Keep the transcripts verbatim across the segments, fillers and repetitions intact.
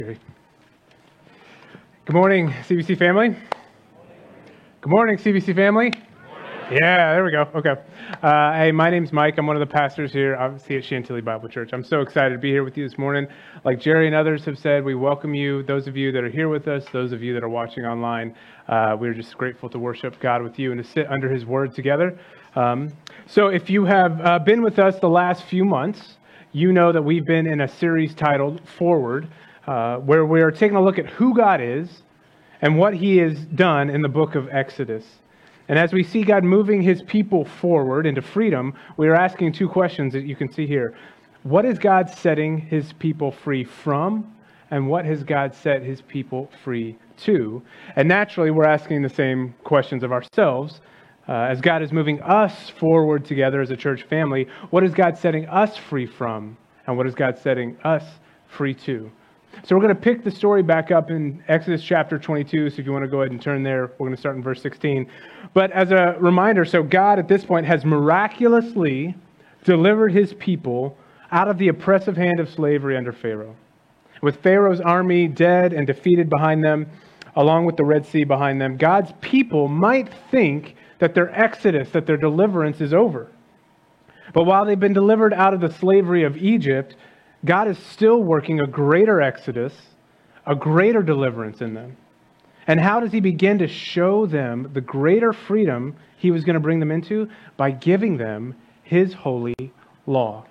Good morning, C B C family. Good morning, C B C family. Yeah, there we go. Okay. Uh, hey, my name's Mike. I'm one of the pastors here, obviously, at Chantilly Bible Church. I'm so excited to be here with you this morning. Like Jerry and others have said, we welcome you, those of you that are here with us, those of you that are watching online. Uh, we're just grateful to worship God with you and to sit under His Word together. Um, so if you have uh, been with us the last few months, you know that we've been in a series titled Forward, uh, where we are taking a look at who God is and what He has done in the book of Exodus. And as we see God moving His people forward into freedom, we are asking two questions that you can see here. What is God setting His people free from? And what has God set His people free to? And naturally, we're asking the same questions of ourselves. Uh, as God is moving us forward together as a church family, what is God setting us free from? And what is God setting us free to? So we're going to pick the story back up in Exodus chapter twenty-two. So if you want to go ahead and turn there, we're going to start in verse sixteen. But as a reminder, so God at this point has miraculously delivered His people out of the oppressive hand of slavery under Pharaoh. With Pharaoh's army dead and defeated behind them, along with the Red Sea behind them, God's people might think that their exodus, that their deliverance is over. But while they've been delivered out of the slavery of Egypt, God is still working a greater exodus, a greater deliverance in them. And how does He begin to show them the greater freedom He was going to bring them into? By giving them His holy law.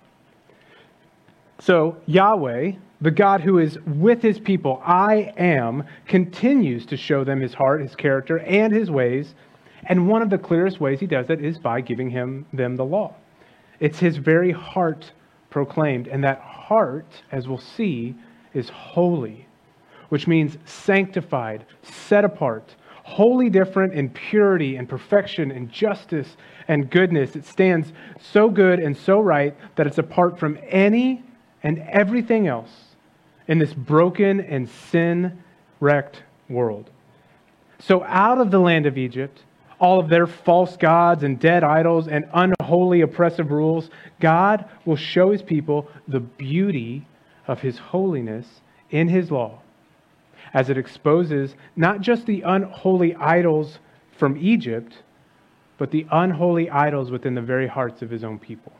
So Yahweh, the God who is with His people, I am, continues to show them His heart, His character, and His ways. And one of the clearest ways He does that is by giving him them the law. It's His very heart proclaimed. And that heart, as we'll see, is holy, which means sanctified, set apart, wholly different in purity and perfection and justice and goodness. It stands so good and so right that it's apart from any and everything else in this broken and sin-wrecked world. So out of the land of Egypt, all of their false gods and dead idols and unholy oppressive rules, God will show His people the beauty of His holiness in His law, as it exposes not just the unholy idols from Egypt, but the unholy idols within the very hearts of His own people.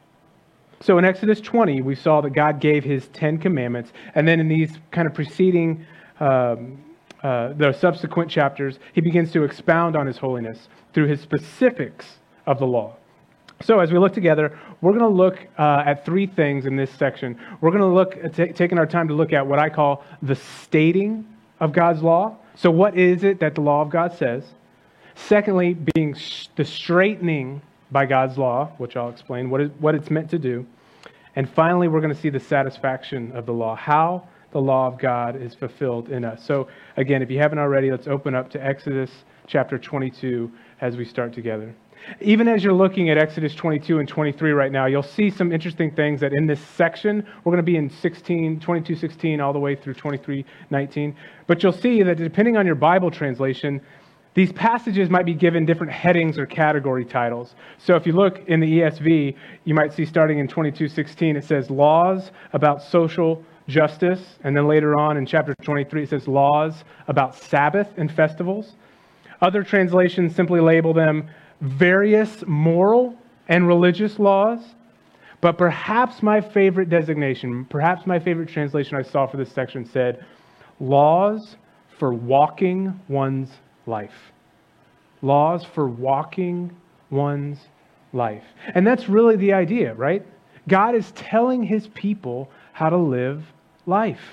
So in Exodus twenty, we saw that God gave His Ten Commandments, and then in these kind of preceding um, Uh, the subsequent chapters, He begins to expound on His holiness through His specifics of the law. So as we look together, we're going to look uh, at three things in this section. We're going to look at t- taking our time to look at what I call the stating of God's law. So what is it that the law of God says? Secondly, being sh- the straightening by God's law, which I'll explain what, is, what it's meant to do. And finally, we're going to see the satisfaction of the law, how the law of God is fulfilled in us. So again, if you haven't already, let's open up to Exodus chapter twenty-two as we start together. Even as you're looking at Exodus twenty-two and twenty-three right now, you'll see some interesting things that in this section, we're going to be in sixteen, twenty-two sixteen all the way through twenty-three nineteen. But you'll see that depending on your Bible translation, these passages might be given different headings or category titles. So if you look in the E S V, you might see starting in twenty-two sixteen, it says laws about social justice, and then later on in chapter twenty-three it says laws about Sabbath and festivals. Other translations simply label them various moral and religious laws, but perhaps my favorite designation, perhaps my favorite translation I saw for this section said laws for walking one's life. Laws for walking one's life. And that's really the idea, right? God is telling His people how to live life.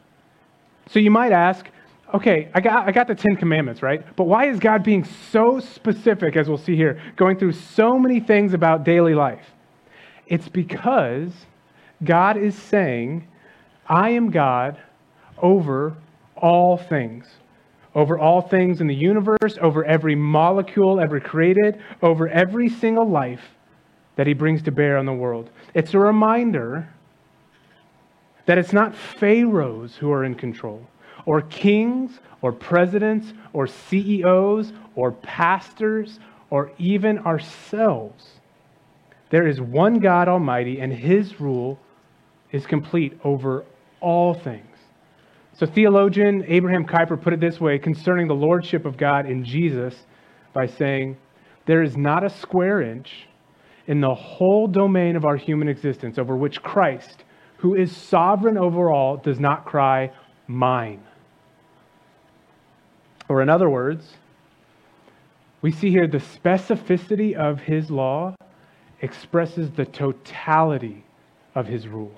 So you might ask, okay, I got I got the Ten Commandments, right? But why is God being so specific, as we'll see here, going through so many things about daily life? It's because God is saying, I am God over all things. Over all things in the universe, over every molecule ever created, over every single life that He brings to bear on the world. It's a reminder that it's not pharaohs who are in control, or kings, or presidents, or C E Os, or pastors, or even ourselves. There is one God Almighty, and His rule is complete over all things. So theologian Abraham Kuyper put it this way concerning the lordship of God in Jesus by saying, there is not a square inch in the whole domain of our human existence over which Christ, who is sovereign over all, does not cry, mine. Or in other words, we see here the specificity of his law expresses the totality of his rule.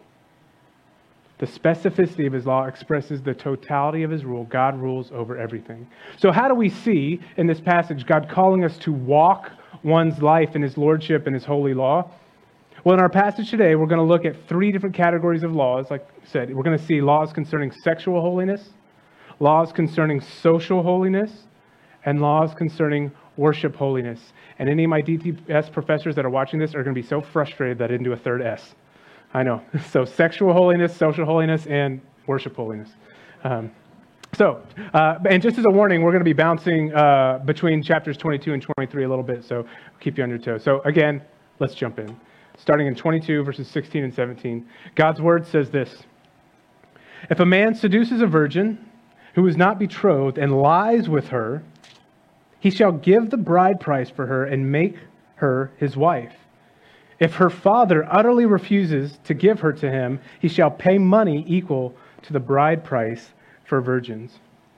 The specificity of his law expresses the totality of his rule. God rules over everything. So how do we see in this passage God calling us to walk one's life in his lordship and his holy law? Well, in our passage today, we're going to look at three different categories of laws. Like I said, we're going to see laws concerning sexual holiness, laws concerning social holiness, and laws concerning worship holiness. And any of my D T S professors that are watching this are going to be so frustrated that I didn't do a third S. I know. So sexual holiness, social holiness, and worship holiness. Um, so, uh, and just as a warning, we're going to be bouncing uh, between chapters twenty-two and twenty-three a little bit, so keep you on your toes. So again, let's jump in. Starting in twenty-two, verses sixteen and seventeen. God's word says this: if a man seduces a virgin who is not betrothed and lies with her, he shall give the bride price for her and make her his wife. If her father utterly refuses to give her to him, he shall pay money equal to the bride price for virgins.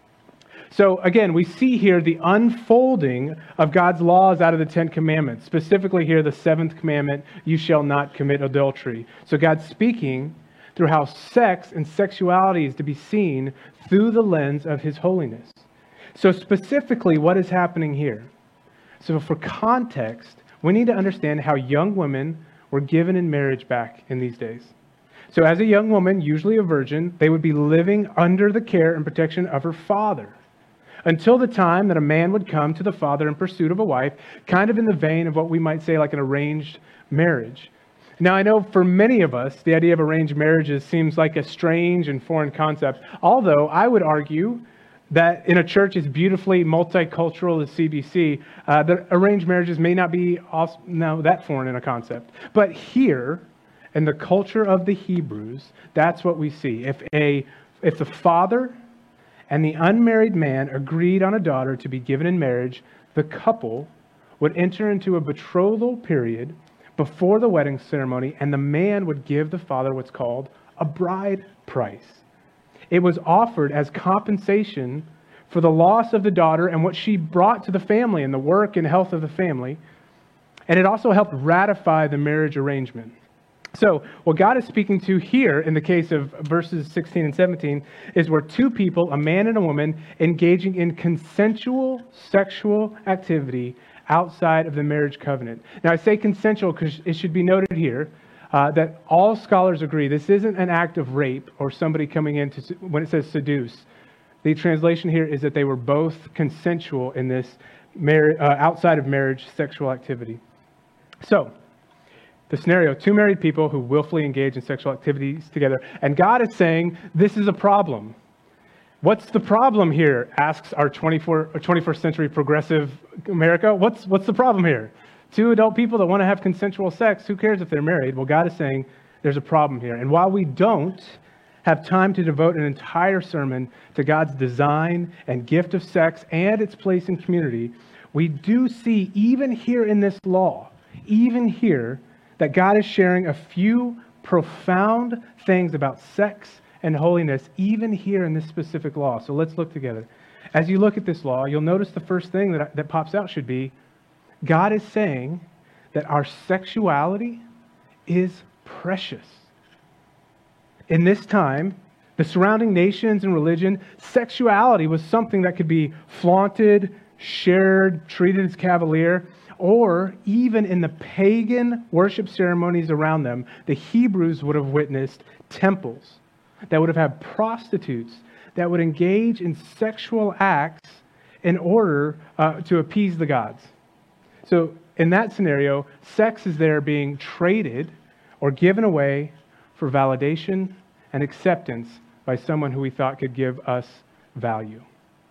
So again, we see here the unfolding of God's laws out of the Ten Commandments. Specifically here, the seventh commandment, you shall not commit adultery. So God's speaking through how sex and sexuality is to be seen through the lens of his holiness. So specifically, what is happening here? So for context, we need to understand how young women were given in marriage back in these days. So as a young woman, usually a virgin, they would be living under the care and protection of her father until the time that a man would come to the father in pursuit of a wife, kind of in the vein of what we might say like an arranged marriage. Now, I know for many of us, the idea of arranged marriages seems like a strange and foreign concept, although I would argue that in a church as beautifully multicultural as C B C, uh, that arranged marriages may not be also, no, that foreign in a concept. But here, in the culture of the Hebrews, that's what we see. If a if the father and the unmarried man agreed on a daughter to be given in marriage, the couple would enter into a betrothal period before the wedding ceremony, and the man would give the father what's called a bride price. It was offered as compensation for the loss of the daughter and what she brought to the family and the work and health of the family. And it also helped ratify the marriage arrangement. So what God is speaking to here in the case of verses sixteen and seventeen is where two people, a man and a woman, engaging in consensual sexual activity outside of the marriage covenant. Now I say consensual because it should be noted here Uh, that all scholars agree this isn't an act of rape or somebody coming in to, when it says seduce. The translation here is that they were both consensual in this mar- uh, outside of marriage sexual activity. So, the scenario, two married people who willfully engage in sexual activities together. And God is saying, this is a problem. What's the problem here? Asks our twenty-first century progressive America. What's, what's the problem here? Two adult people that want to have consensual sex, who cares if they're married? Well, God is saying there's a problem here. And while we don't have time to devote an entire sermon to God's design and gift of sex and its place in community, we do see even here in this law, even here, that God is sharing a few profound things about sex and holiness, even here in this specific law. So let's look together. As you look at this law, you'll notice the first thing that, that pops out should be God is saying that our sexuality is precious. In this time, the surrounding nations and religion, sexuality was something that could be flaunted, shared, treated as cavalier, or even in the pagan worship ceremonies around them, the Hebrews would have witnessed temples that would have had prostitutes that would engage in sexual acts in order uh, to appease the gods. So in that scenario, sex is there being traded or given away for validation and acceptance by someone who we thought could give us value.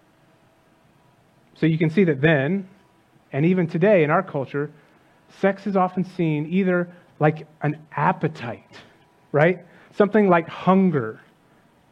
So you can see that then, and even today in our culture, sex is often seen either like an appetite, right? Something like hunger,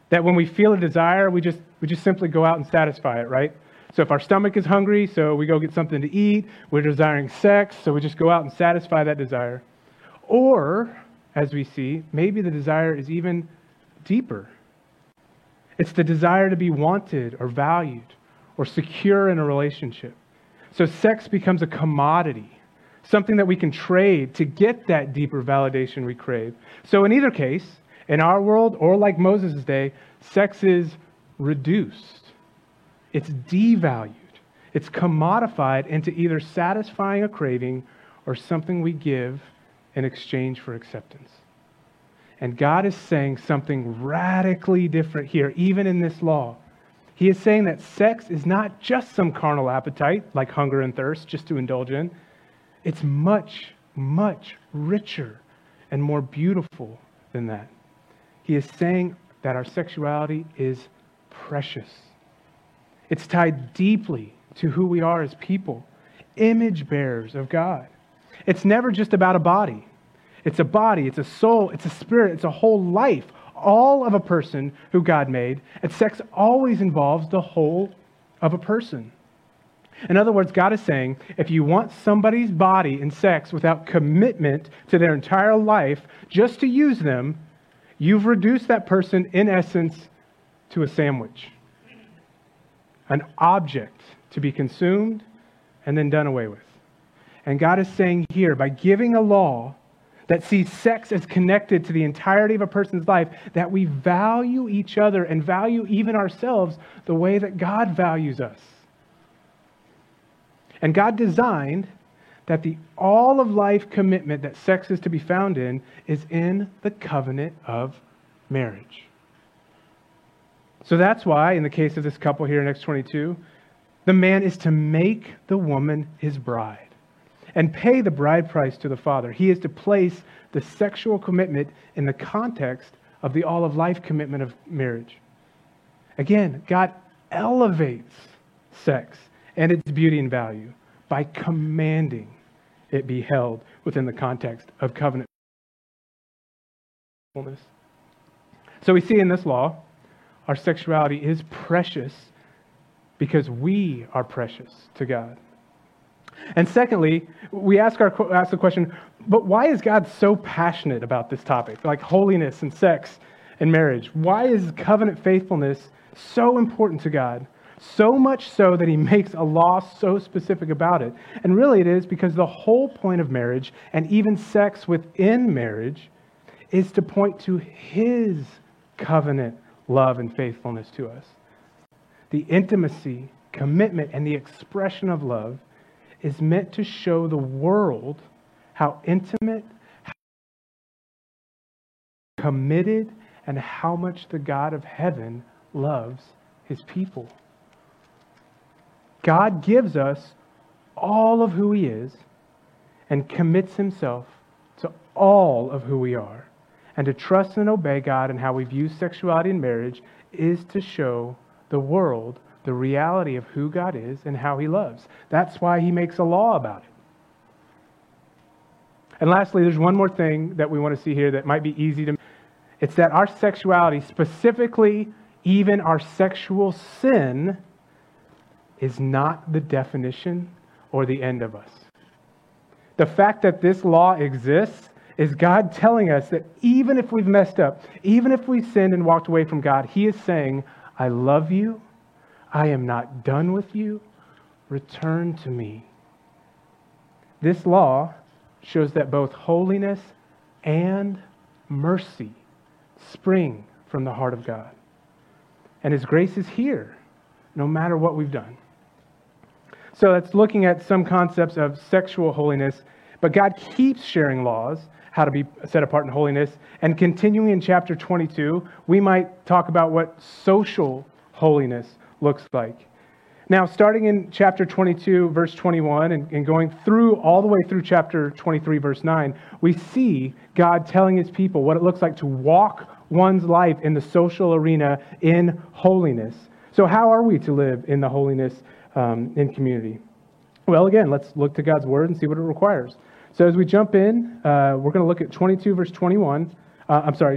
That when we feel a desire, we just we just simply go out and satisfy it, right? So if our stomach is hungry, so we go get something to eat. We're desiring sex, so we just go out and satisfy that desire. Or, as we see, maybe the desire is even deeper. It's the desire to be wanted or valued or secure in a relationship. So sex becomes a commodity, something that we can trade to get that deeper validation we crave. So in either case, in our world or like Moses' day, sex is reduced. It's devalued. It's commodified into either satisfying a craving or something we give in exchange for acceptance. And God is saying something radically different here, even in this law. He is saying that sex is not just some carnal appetite, like hunger and thirst, just to indulge in. It's much, much richer and more beautiful than that. He is saying that our sexuality is precious. It's tied deeply to who we are as people, image bearers of God. It's never just about a body. It's a body, it's a soul, it's a spirit, it's a whole life, all of a person who God made. And sex always involves the whole of a person. In other words, God is saying, if you want somebody's body and sex without commitment to their entire life just to use them, you've reduced that person, in essence, to a sandwich. An object to be consumed and then done away with. And God is saying here, by giving a law that sees sex as connected to the entirety of a person's life, that we value each other and value even ourselves the way that God values us. And God designed that the all-of-life commitment that sex is to be found in is in the covenant of marriage. So that's why, in the case of this couple here in Acts twenty-two, the man is to make the woman his bride and pay the bride price to the father. He is to place the sexual commitment in the context of the all-of-life commitment of marriage. Again, God elevates sex and its beauty and value by commanding it be held within the context of covenant. So we see in this law, our sexuality is precious because we are precious to God. And secondly, we ask our ask the question, but why is God so passionate about this topic, like holiness and sex and marriage? Why is covenant faithfulness so important to God? So much so that he makes a law so specific about it. And really it is because the whole point of marriage, and even sex within marriage, is to point to his covenant love and faithfulness to us. The intimacy, commitment, and the expression of love is meant to show the world how intimate, how committed, and how much the God of heaven loves his people. God gives us all of who he is and commits himself to all of who we are. And to trust and obey God in how we view sexuality and marriage is to show the world the reality of who God is and how he loves. That's why he makes a law about it. And lastly, there's one more thing that we want to see here that might be easy to... It's that our sexuality, specifically even our sexual sin, is not the definition or the end of us. The fact that this law exists is God telling us that even if we've messed up, even if we've sinned and walked away from God, he is saying, I love you. I am not done with you. Return to me. This law shows that both holiness and mercy spring from the heart of God. And his grace is here, no matter what we've done. So that's looking at some concepts of sexual holiness, but God keeps sharing laws, how to be set apart in holiness. And continuing in chapter twenty-two, we might talk about what social holiness looks like. Now, starting in chapter twenty-two, verse twenty-one, and, and going through all the way through chapter twenty-three, verse nine, we see God telling his people what it looks like to walk one's life in the social arena in holiness. So how are we to live in the holiness um, in community? Well, again, let's look to God's word and see what it requires. So as we jump in, uh, we're going to look at twenty-two, verse twenty-one. Uh, I'm sorry,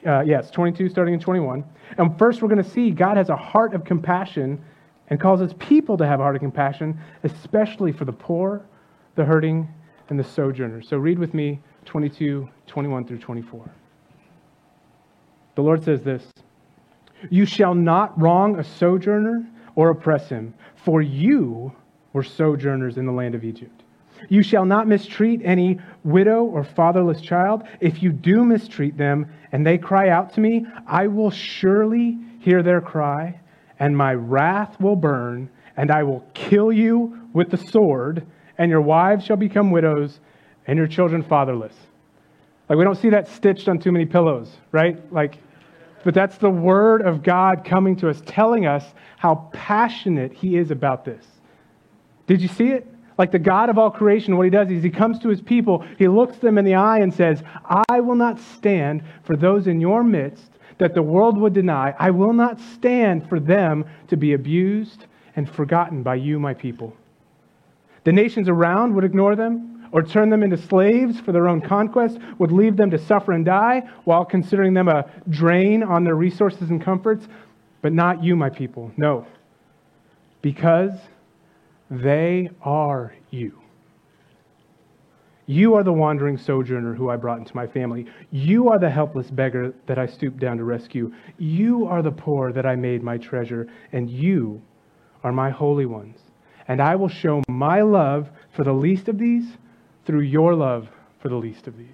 uh, yes, twenty-two, starting in twenty-one. And first we're going to see God has a heart of compassion and calls his people to have a heart of compassion, especially for the poor, the hurting, and the sojourners. So read with me twenty-two, twenty-one through twenty-four. The Lord says this, "You shall not wrong a sojourner or oppress him, for you were sojourners in the land of Egypt. You shall not mistreat any widow or fatherless child. If you do mistreat them and they cry out to me, I will surely hear their cry, and my wrath will burn, and I will kill you with the sword, and your wives shall become widows, and your children fatherless." Like, we don't see that stitched on too many pillows, right? Like, but that's the word of God coming to us, telling us how passionate he is about this. Did you see it? Like the God of all creation, what he does is he comes to his people, he looks them in the eye and says, I will not stand for those in your midst that the world would deny. I will not stand for them to be abused and forgotten by you, my people. The nations around would ignore them or turn them into slaves for their own conquest, would leave them to suffer and die while considering them a drain on their resources and comforts. But not you, my people. No. Because they are you. You are the wandering sojourner who I brought into my family. You are the helpless beggar that I stooped down to rescue. You are the poor that I made my treasure, and you are my holy ones. And I will show my love for the least of these through your love for the least of these.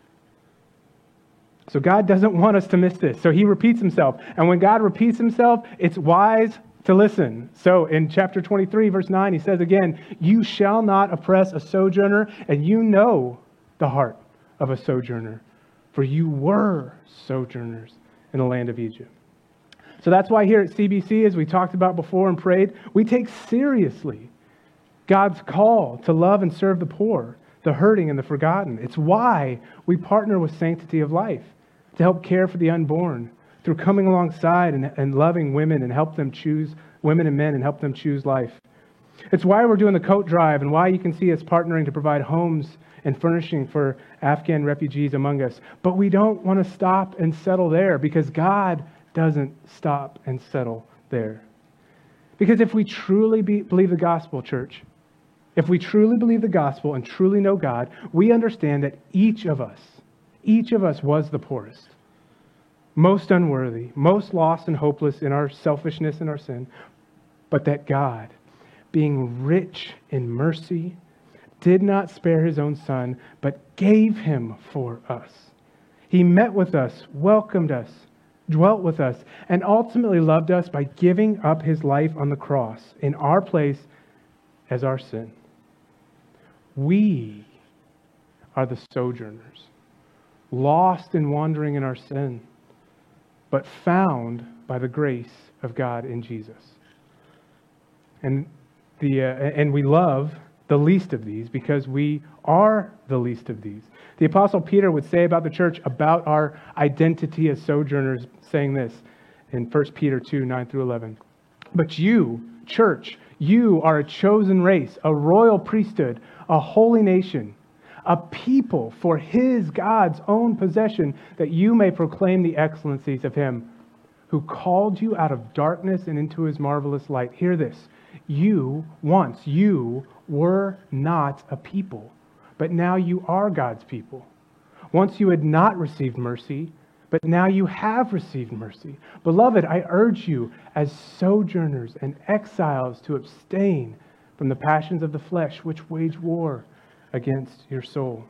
So God doesn't want us to miss this. So he repeats himself. And when God repeats himself, it's wise to listen. So in chapter twenty-three, verse nine, he says again, you shall not oppress a sojourner, and you know the heart of a sojourner, for you were sojourners in the land of Egypt. So that's why here at C B C, as we talked about before and prayed, we take seriously God's call to love and serve the poor, the hurting, and the forgotten. It's why we partner with Sanctity of Life to help care for the unborn, through coming alongside and, and loving women and help them choose, women and men, and help them choose life. It's why we're doing the coat drive and why you can see us partnering to provide homes and furnishing for Afghan refugees among us. But we don't want to stop and settle there, because God doesn't stop and settle there. Because if we truly be, believe the gospel, church, if we truly believe the gospel and truly know God, we understand that each of us, each of us was the poorest, most unworthy, most lost and hopeless in our selfishness and our sin, but that God, being rich in mercy, did not spare his own son, but gave him for us. He met with us, welcomed us, dwelt with us, and ultimately loved us by giving up his life on the cross in our place as our sin. We are the sojourners, lost and wandering in our sin, but found by the grace of God in Jesus. And the uh, and we love the least of these because we are the least of these. The Apostle Peter would say about the church, about our identity as sojourners, saying this in First Peter two, nine through eleven. But you, church, you are a chosen race, a royal priesthood, a holy nation, a people for his, God's own possession, that you may proclaim the excellencies of him who called you out of darkness and into his marvelous light. Hear this. You, once, you were not a people, but now you are God's people. Once you had not received mercy, but now you have received mercy. Beloved, I urge you as sojourners and exiles to abstain from the passions of the flesh, which wage war against your soul.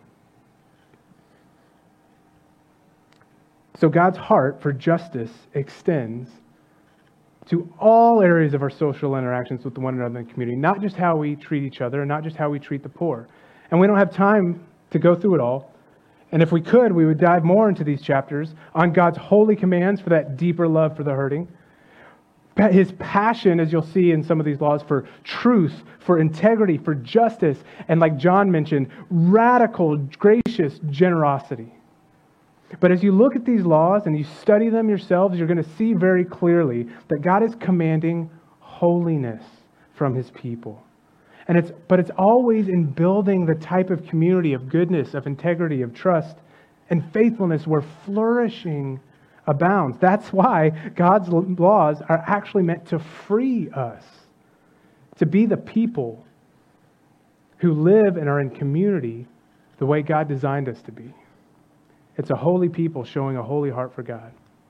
So God's heart for justice extends to all areas of our social interactions with one another in the community, not just how we treat each other, and not just how we treat the poor. And we don't have time to go through it all. And if we could, we would dive more into these chapters on God's holy commands for that deeper love for the hurting. His passion, as you'll see in some of these laws, for truth, for integrity, for justice, and like John mentioned, radical, gracious generosity. But as you look at these laws and you study them yourselves, you're going to see very clearly that God is commanding holiness from his people. And it's but it's always in building the type of community of goodness, of integrity, of trust, and faithfulness where flourishing abounds. That's why God's laws are actually meant to free us, to be the people who live and are in community the way God designed us to be. It's a holy people showing a holy heart for God.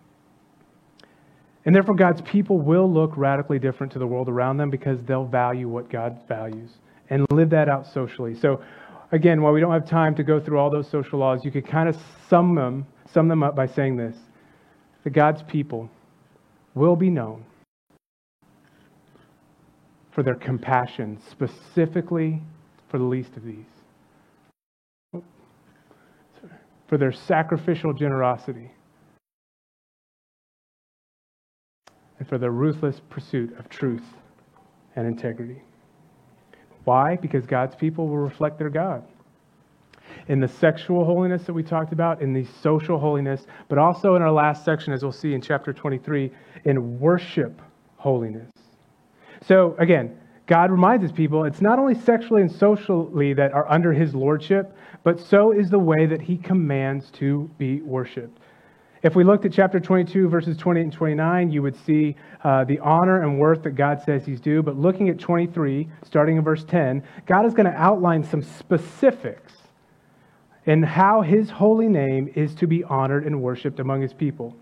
And therefore, God's people will look radically different to the world around them because they'll value what God values and live that out socially. So again, while we don't have time to go through all those social laws, you could kind of sum them, sum them up by saying this: that God's people will be known for their compassion, specifically for the least of these, for their sacrificial generosity, and for their ruthless pursuit of truth and integrity. Why? Because God's people will reflect their God in the sexual holiness that we talked about, in the social holiness, but also in our last section, as we'll see in chapter twenty-three, in worship holiness. So again, God reminds his people it's not only sexually and socially that are under his lordship, but so is the way that he commands to be worshiped. If we looked at chapter twenty-two, verses twenty-eight and twenty-nine, you would see uh, the honor and worth that God says he's due. But looking at twenty-three, starting in verse ten, God is going to outline some specifics in how his holy name is to be honored and worshiped among his people.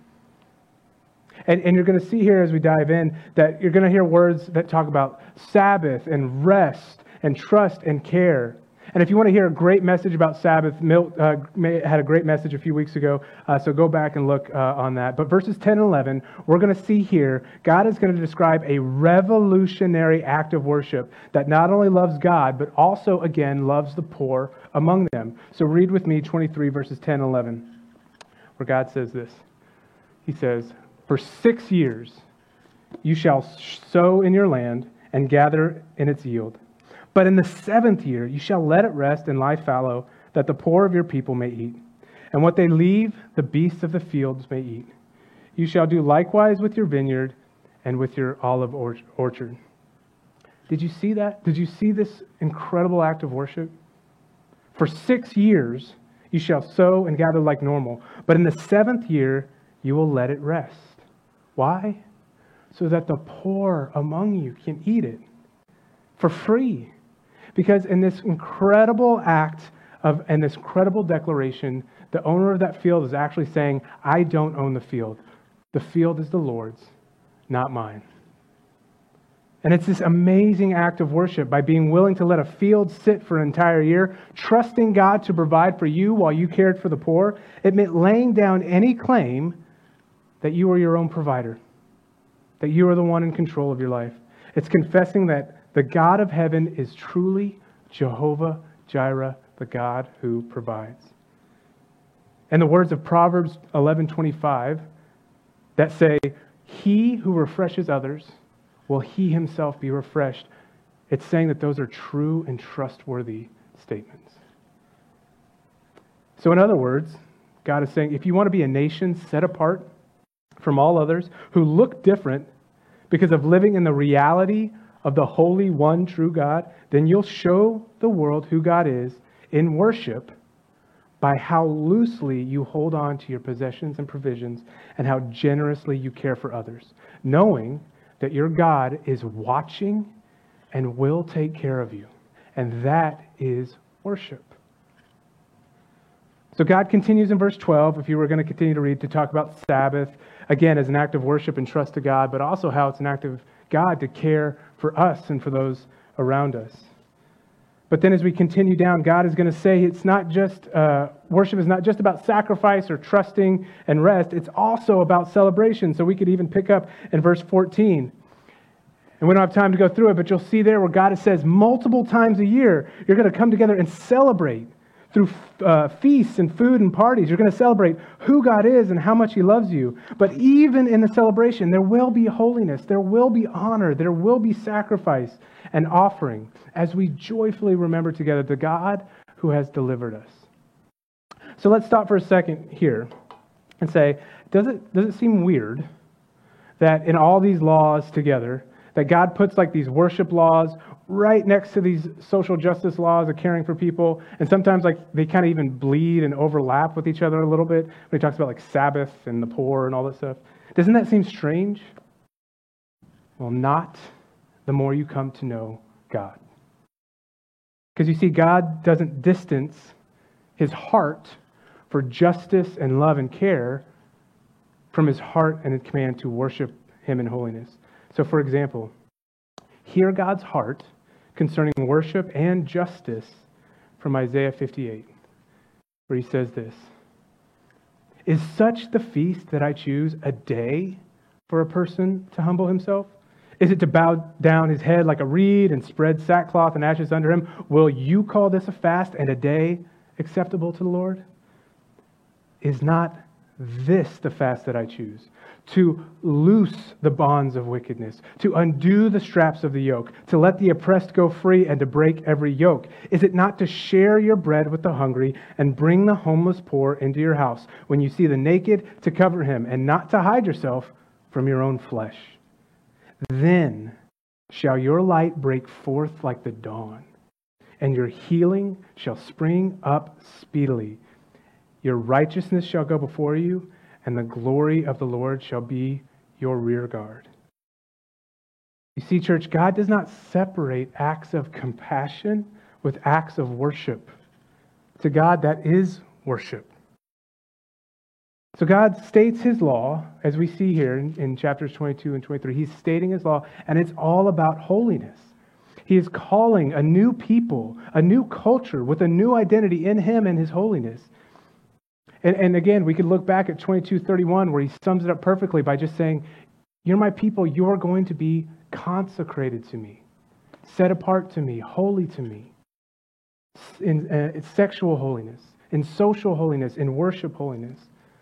And, and you're going to see here as we dive in that you're going to hear words that talk about Sabbath and rest and trust and care. And if you want to hear a great message about Sabbath, Milt uh, had a great message a few weeks ago, uh, so go back and look uh, on that. But verses ten and eleven, we're going to see here, God is going to describe a revolutionary act of worship that not only loves God, but also, again, loves the poor among them. So read with me twenty-three, verses ten and eleven, where God says this. He says, "For six years you shall sow in your land and gather in its yield. But in the seventh year you shall let it rest and lie fallow, that the poor of your people may eat. And what they leave, the beasts of the fields may eat. You shall do likewise with your vineyard and with your olive orchard." Did you see that? Did you see this incredible act of worship? For six years you shall sow and gather like normal. But in the seventh year you will let it rest. Why? So that the poor among you can eat it for free. Because in this incredible act of, and this incredible declaration, the owner of that field is actually saying, I don't own the field. The field is the Lord's, not mine. And it's this amazing act of worship by being willing to let a field sit for an entire year, trusting God to provide for you while you cared for the poor. It meant laying down any claim that you are your own provider, that you are the one in control of your life. It's confessing that the God of heaven is truly Jehovah Jireh, the God who provides. And the words of Proverbs eleven twenty-five that say, "He who refreshes others, will he himself be refreshed." It's saying that those are true and trustworthy statements. So in other words, God is saying, if you want to be a nation set apart from all others, who look different because of living in the reality of the holy one true God, then you'll show the world who God is in worship by how loosely you hold on to your possessions and provisions and how generously you care for others, knowing that your God is watching and will take care of you. And that is worship. So God continues in verse twelve, if you were going to continue to read, to talk about Sabbath, again, as an act of worship and trust to God, but also how it's an act of God to care for us and for those around us. But then as we continue down, God is going to say it's not just, uh, worship is not just about sacrifice or trusting and rest. It's also about celebration. So we could even pick up in verse fourteen. And we don't have time to go through it, but you'll see there where God says multiple times a year, you're going to come together and celebrate through uh, feasts and food and parties. You're going to celebrate who God is and how much he loves you. But even in the celebration, there will be holiness, there will be honor, there will be sacrifice and offering as we joyfully remember together the God who has delivered us. So let's stop for a second here and say, does it, does it seem weird that in all these laws together, that God puts like these worship laws right next to these social justice laws of caring for people. And sometimes like they kind of even bleed and overlap with each other a little bit when he talks about like Sabbath and the poor and all that stuff. Doesn't that seem strange? Well, not the more you come to know God. Because you see, God doesn't distance his heart for justice and love and care from his heart and his command to worship him in holiness. So for example, hear God's heart concerning worship and justice from Isaiah fifty-eight, where he says this: "Is such the feast that I choose a day for a person to humble himself? Is it to bow down his head like a reed and spread sackcloth and ashes under him? Will you call this a fast and a day acceptable to the Lord? Is not this the fast that I choose? To loose the bonds of wickedness, to undo the straps of the yoke, to let the oppressed go free, and to break every yoke? Is it not to share your bread with the hungry and bring the homeless poor into your house? When you see the naked, to cover him, and not to hide yourself from your own flesh? Then shall your light break forth like the dawn, and your healing shall spring up speedily. Your righteousness shall go before you, and the glory of the Lord shall be your rear guard." You see, church, God does not separate acts of compassion with acts of worship. To God, that is worship. So God states his law, as we see here in, in chapters twenty-two and twenty-three. He's stating his law, and it's all about holiness. He is calling a new people, a new culture with a new identity in him and his holiness. And, and again, we could look back at twenty-two thirty-one, where he sums it up perfectly by just saying, "You're my people, you're going to be consecrated to me, set apart to me, holy to me." In uh, sexual holiness, in social holiness, in worship holiness.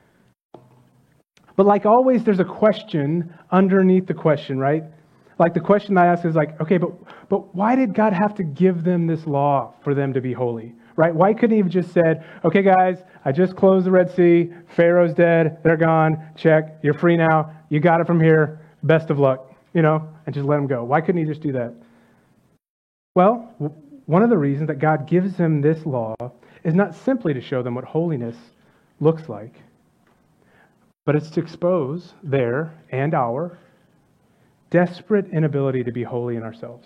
But like always, there's a question underneath the question, right? Like the question I ask is like, okay, but but why did God have to give them this law for them to be holy, right? Why couldn't he have just said, okay, guys, I just closed the Red Sea. Pharaoh's dead. They're gone. Check. You're free now. You got it from here. Best of luck, you know, and just let them go. Why couldn't he just do that? Well, one of the reasons that God gives them this law is not simply to show them what holiness looks like, but it's to expose their and our desperate inability to be holy in ourselves.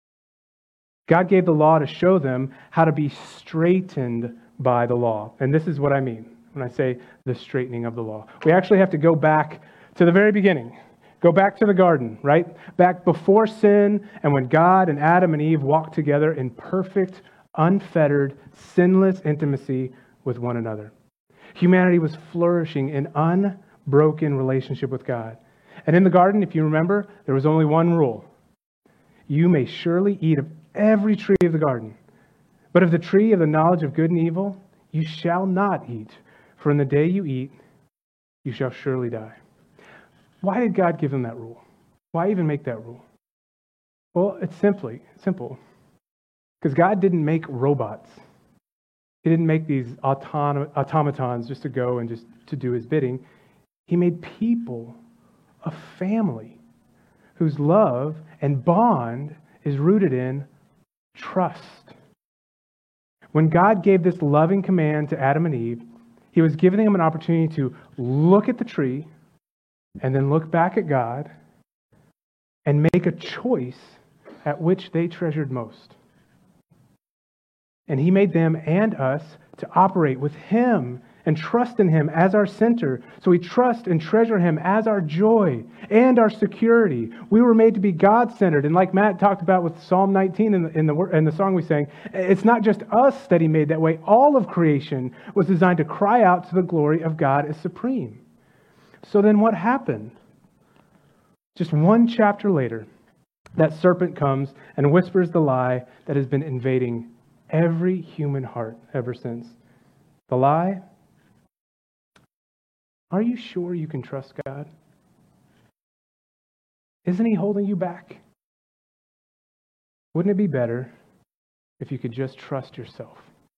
God gave the law to show them how to be straightened by the law. And this is what I mean when I say the straightening of the law. We actually have to go back to the very beginning. Go back to the garden, right? Back before sin, and when God and Adam and Eve walked together in perfect, unfettered, sinless intimacy with one another. Humanity was flourishing in unbroken relationship with God. And in the garden, if you remember, there was only one rule. You may surely eat of every tree of the garden, but of the tree of the knowledge of good and evil, you shall not eat, for in the day you eat, you shall surely die. Why did God give them that rule? Why even make that rule? Well, it's simply simple. Because God didn't make robots. He didn't make these autom- automatons just to go and just to do his bidding. He made people, a family, whose love and bond is rooted in trust. When God gave this loving command to Adam and Eve, he was giving them an opportunity to look at the tree and then look back at God and make a choice at which they treasured most. And he made them and us to operate with him and trust in him as our center. So we trust and treasure him as our joy and our security. We were made to be God-centered. And like Matt talked about with Psalm nineteen in the, in the, in the song we sang, it's not just us that he made that way. All of creation was designed to cry out to the glory of God as supreme. So then what happened? Just one chapter later, that serpent comes and whispers the lie that has been invading every human heart ever since. The lie: are you sure you can trust God? Isn't he holding you back? Wouldn't it be better if you could just trust yourself?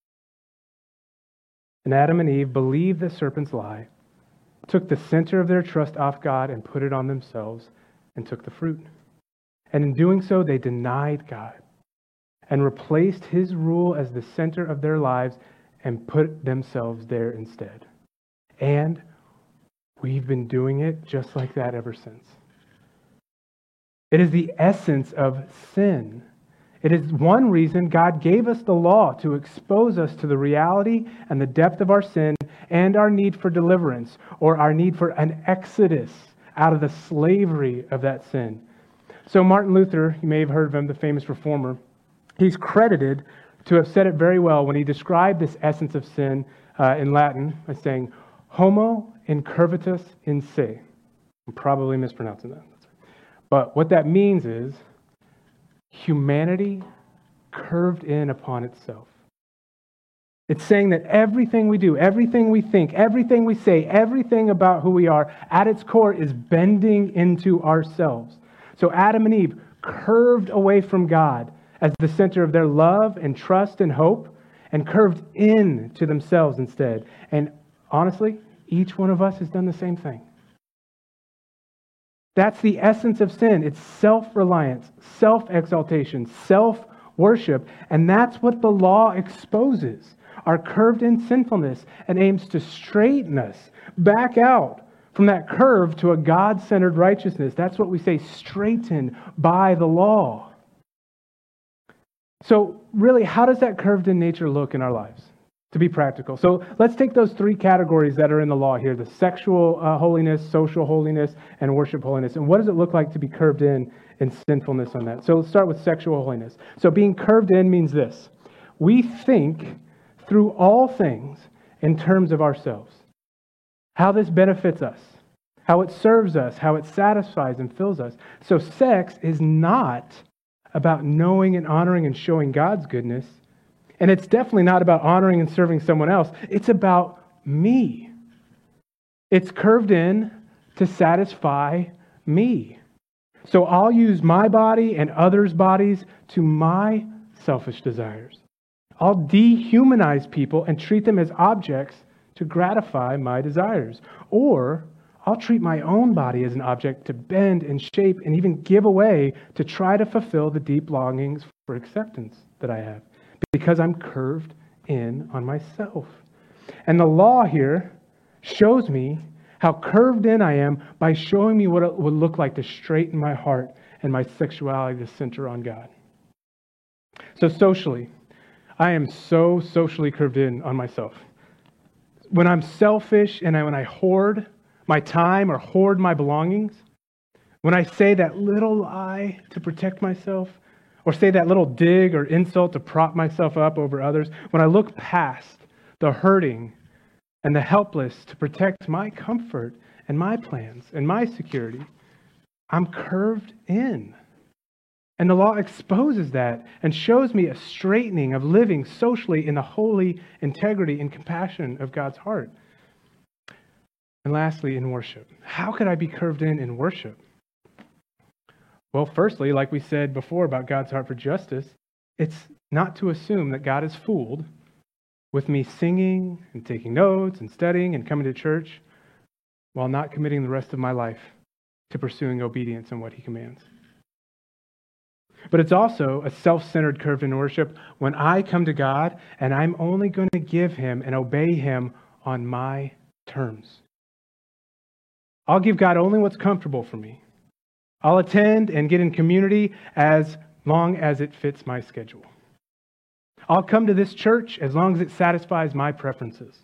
And Adam and Eve believed the serpent's lie, took the center of their trust off God and put it on themselves, and took the fruit. And in doing so, they denied God. and replaced his rule as the center of their lives and put themselves there instead. And we've been doing it just like that ever since. It is the essence of sin. It is one reason God gave us the law, to expose us to the reality and the depth of our sin and our need for deliverance, or our need for an exodus out of the slavery of that sin. So Martin Luther, you may have heard of him, the famous reformer, he's credited to have said it very well when he described this essence of sin uh, in Latin by saying, homo incurvatus in se. I'm probably mispronouncing that. But what that means is humanity curved in upon itself. It's saying that everything we do, everything we think, everything we say, everything about who we are, at its core is bending into ourselves. So Adam and Eve curved away from God as the center of their love and trust and hope, and curved in to themselves instead. And honestly, each one of us has done the same thing. That's the essence of sin. It's self-reliance, self-exaltation, self-worship. And that's what the law exposes, our curved-in sinfulness, and aims to straighten us back out from that curve to a God-centered righteousness. That's what we say, straightened by the law. So really, how does that curved-in nature look in our lives? To be practical. So let's take those three categories that are in the law here, the sexual uh, holiness, social holiness, and worship holiness. And what does it look like to be curved in in sinfulness on that? So let's start with sexual holiness. So being curved in means this. We think through all things in terms of ourselves. How this benefits us, how it serves us, how it satisfies and fills us. So sex is not about knowing and honoring and showing God's goodness. And it's definitely not about honoring and serving someone else. It's about me. It's curved in to satisfy me. So I'll use my body and others' bodies to my selfish desires. I'll dehumanize people and treat them as objects to gratify my desires. Or I'll treat my own body as an object to bend and shape and even give away to try to fulfill the deep longings for acceptance that I have, because I'm curved in on myself. And the law here shows me how curved in I am by showing me what it would look like to straighten my heart and my sexuality to center on God. So socially, I am so socially curved in on myself. When I'm selfish and I, when I hoard my time or hoard my belongings, when I say that little lie to protect myself, or say that little dig or insult to prop myself up over others, when I look past the hurting and the helpless to protect my comfort and my plans and my security, I'm curved in. And the law exposes that and shows me a straightening of living socially in the holy integrity and compassion of God's heart. And lastly, in worship. How could I be curved in in worship? Well, firstly, like we said before about God's heart for justice, it's not to assume that God is fooled with me singing and taking notes and studying and coming to church while not committing the rest of my life to pursuing obedience in what he commands. But it's also a self-centered curve in worship when I come to God and I'm only going to give him and obey him on my terms. I'll give God only what's comfortable for me. I'll attend and get in community as long as it fits my schedule. I'll come to this church as long as it satisfies my preferences.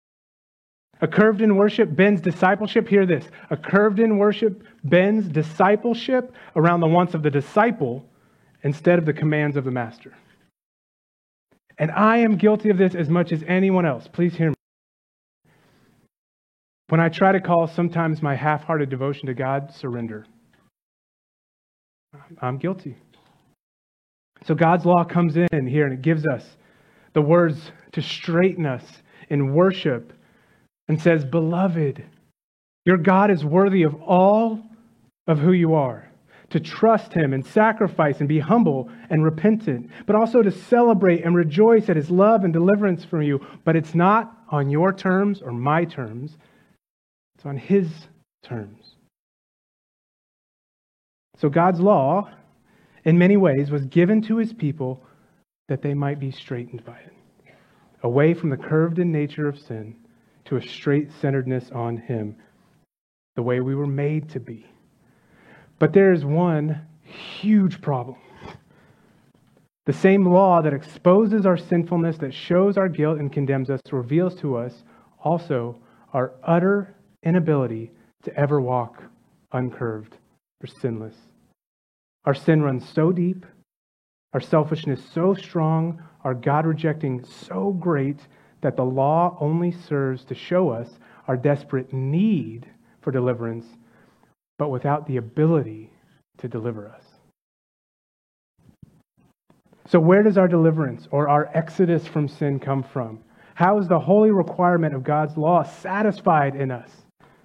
A curved in worship bends discipleship. Hear this. A curved in worship bends discipleship around the wants of the disciple instead of the commands of the master. And I am guilty of this as much as anyone else. Please hear me. When I try to call sometimes my half-hearted devotion to God surrender, I'm guilty. So God's law comes in here and it gives us the words to straighten us in worship and says, beloved, your God is worthy of all of who you are. To trust him and sacrifice and be humble and repentant, but also to celebrate and rejoice at his love and deliverance from you. But it's not on your terms or my terms. It's on his terms. So God's law, in many ways, was given to his people that they might be straightened by it, away from the curved-in nature of sin to a straight-centeredness on Him, the way we were made to be. But there is one huge problem. The same law that exposes our sinfulness, that shows our guilt and condemns us, reveals to us also our utter inability to ever walk uncurved or sinless. Our sin runs so deep, our selfishness so strong, our God-rejecting so great that the law only serves to show us our desperate need for deliverance, but without the ability to deliver us. So where does our deliverance or our exodus from sin come from? How is the holy requirement of God's law satisfied in us?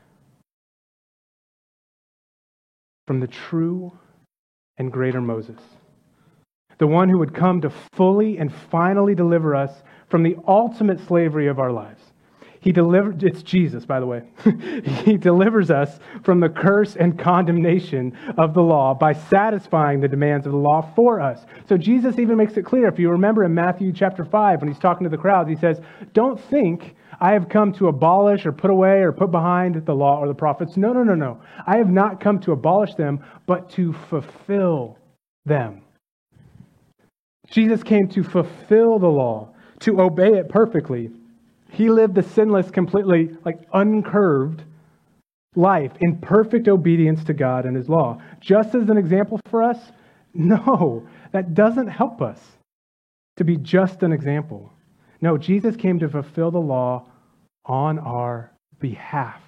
From the true and greater Moses, the one who would come to fully and finally deliver us from the ultimate slavery of our lives. He delivered, it's Jesus, by the way. He delivers us from the curse and condemnation of the law by satisfying the demands of the law for us. So Jesus even makes it clear. If you remember in Matthew chapter five, when he's talking to the crowds, he says, don't think I have come to abolish or put away or put behind the law or the prophets. No, no, no, no. I have not come to abolish them, but to fulfill them. Jesus came to fulfill the law, to obey it perfectly. He lived the sinless, completely like uncurved life in perfect obedience to God and His law. Just as an example for us? No, that doesn't help us to be just an example. No, Jesus came to fulfill the law on our behalf,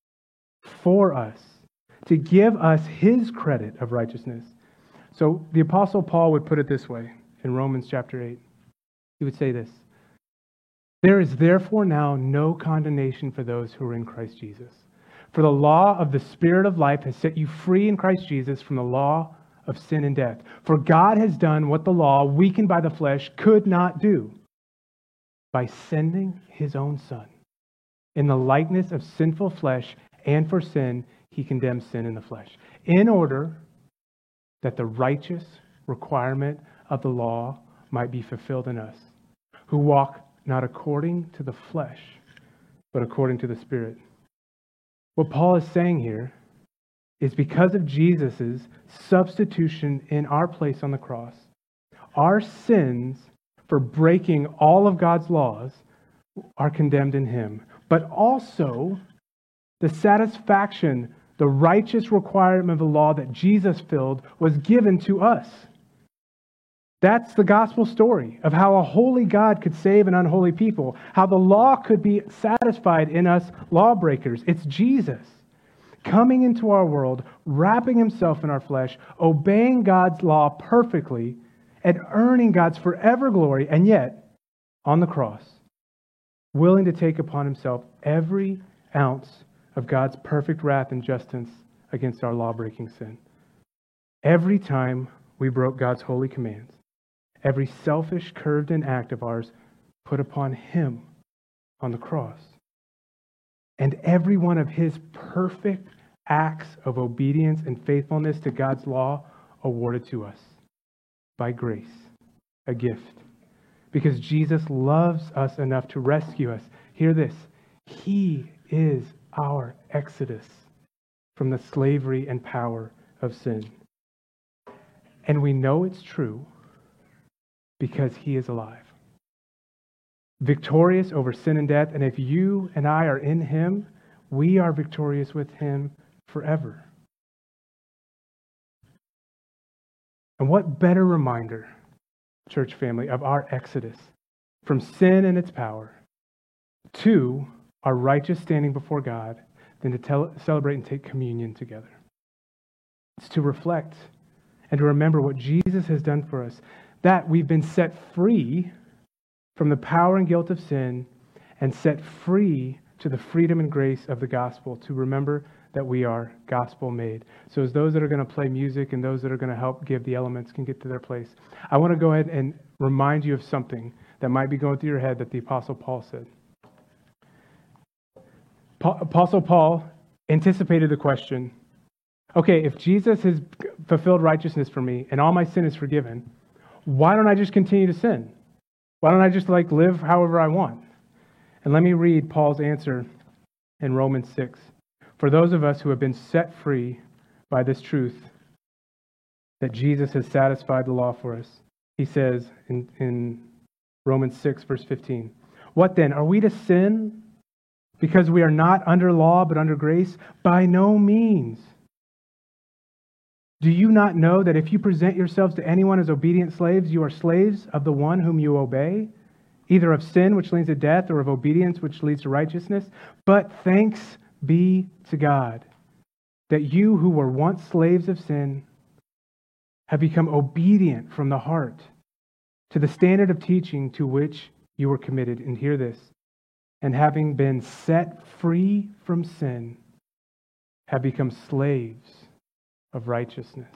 for us, to give us His credit of righteousness. So the Apostle Paul would put it this way in Romans chapter eight. He would say this: there is therefore now no condemnation for those who are in Christ Jesus. For the law of the Spirit of life has set you free in Christ Jesus from the law of sin and death. For God has done what the law, weakened by the flesh, could not do, by sending His own Son. In the likeness of sinful flesh, and for sin, He condemned sin in the flesh, in order that the righteous requirement of the law might be fulfilled in us, who walk not according to the flesh, but according to the Spirit. What Paul is saying here is because of Jesus' substitution in our place on the cross, our sins for breaking all of God's laws are condemned in Him. But also, the satisfaction, the righteous requirement of the law that Jesus filled was given to us. That's the gospel story of how a holy God could save an unholy people, how the law could be satisfied in us lawbreakers. It's Jesus coming into our world, wrapping Himself in our flesh, obeying God's law perfectly, and earning God's forever glory, and yet, on the cross, willing to take upon Himself every ounce of God's perfect wrath and justice against our law-breaking sin. Every time we broke God's holy commands, every selfish, curved-in act of ours put upon Him on the cross. And every one of His perfect acts of obedience and faithfulness to God's law awarded to us by grace, a gift. Because Jesus loves us enough to rescue us. Hear this: He is our exodus from the slavery and power of sin. And we know it's true because He is alive, victorious over sin and death. And if you and I are in Him, we are victorious with Him forever. And what better reminder, church family, of our exodus from sin and its power to our righteous standing before God than to tell, celebrate and take communion together. It's to reflect and to remember what Jesus has done for us, that we've been set free from the power and guilt of sin and set free to the freedom and grace of the gospel, to remember that we are gospel made. So as those that are going to play music and those that are going to help give the elements can get to their place, I want to go ahead and remind you of something that might be going through your head that the Apostle Paul said. Pa- Apostle Paul anticipated the question, okay, if Jesus has fulfilled righteousness for me and all my sin is forgiven, why don't I just continue to sin? Why don't I just like live however I want? And let me read Paul's answer in Romans six. For those of us who have been set free by this truth that Jesus has satisfied the law for us, he says in, in Romans six, verse fifteen, what then? Are we to sin because we are not under law but under grace? By no means. Do you not know that if you present yourselves to anyone as obedient slaves, you are slaves of the one whom you obey, either of sin, which leads to death, or of obedience, which leads to righteousness? But thanks be to God that you who were once slaves of sin have become obedient from the heart to the standard of teaching to which you were committed. And hear this, and having been set free from sin, have become slaves of righteousness.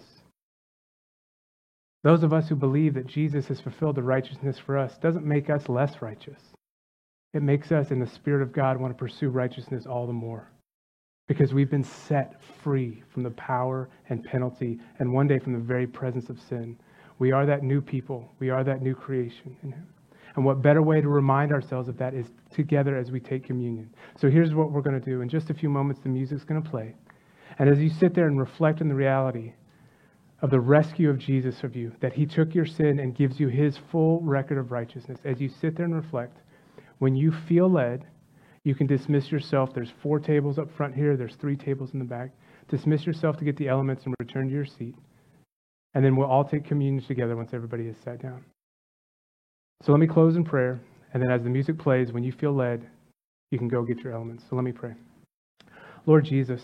Those of us who believe that Jesus has fulfilled the righteousness for us doesn't make us less righteous. It makes us, in the Spirit of God, want to pursue righteousness all the more, because we've been set free from the power and penalty, and one day from the very presence of sin. We are that new people. We are that new creation in Him. And what better way to remind ourselves of that is together as we take communion. So here's what we're going to do. In just a few moments, the music's going to play. And as you sit there and reflect on the reality of the rescue of Jesus of you, that He took your sin and gives you His full record of righteousness, as you sit there and reflect, when you feel led, you can dismiss yourself. There's four tables up front here. There's three tables in the back. Dismiss yourself to get the elements and return to your seat. And then we'll all take communion together once everybody has sat down. So let me close in prayer. And then as the music plays, when you feel led, you can go get your elements. So let me pray. Lord Jesus,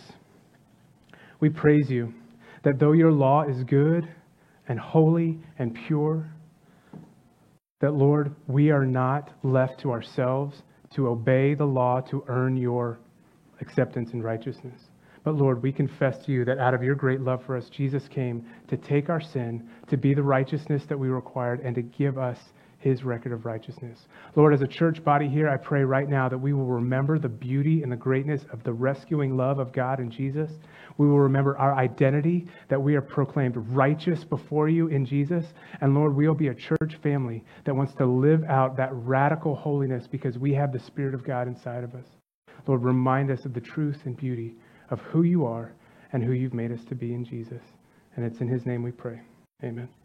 we praise you that though your law is good and holy and pure, that, Lord, we are not left to ourselves to obey the law to earn your acceptance and righteousness. But, Lord, we confess to you that out of your great love for us, Jesus came to take our sin, to be the righteousness that we required, and to give us His record of righteousness. Lord, as a church body here, I pray right now that we will remember the beauty and the greatness of the rescuing love of God in Jesus. We will remember our identity, that we are proclaimed righteous before you in Jesus. And Lord, we'll be a church family that wants to live out that radical holiness because we have the Spirit of God inside of us. Lord, remind us of the truth and beauty of who you are and who you've made us to be in Jesus. And it's in His name we pray. Amen.